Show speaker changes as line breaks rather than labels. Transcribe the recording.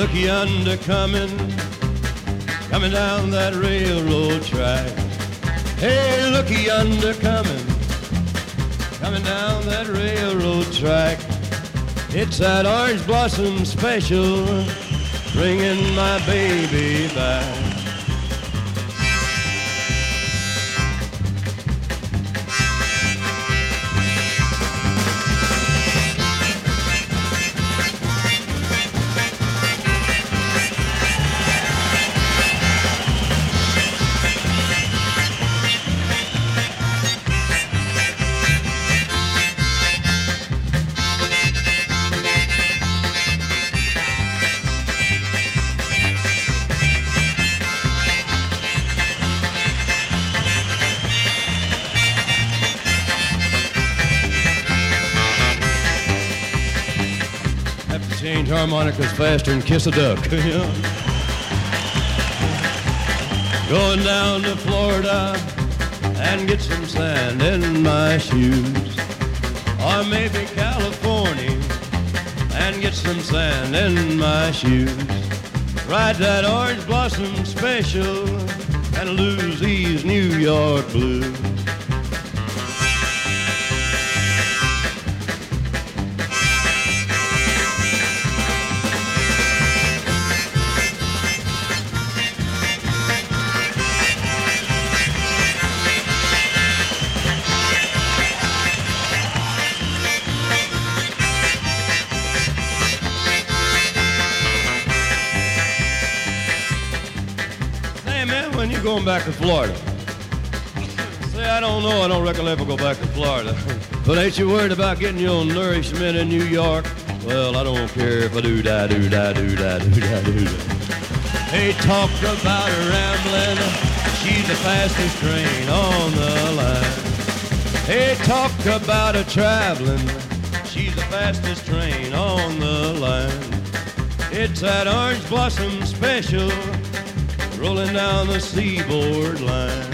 look yonder coming down that railroad track. Hey, look yonder coming down that railroad track. It's that orange blossom special, bringing my baby back. Change harmonicas faster and kiss a duck. Going down to Florida and get some sand in my shoes. Or maybe California and get some sand in my shoes. Ride that orange blossom special and lose these New York blues. When you going back to Florida? Say, I don't know, I don't recollect if I'll go back to Florida. But ain't you worried about getting your nourishment in New York? Well, I don't care if I do-da, do-da, do-da, do-da, do-da. They talk about her rambling, she's the fastest train on the line. They talk about her traveling, she's the fastest train on the line. It's that orange blossom special, rolling down the seaboard line.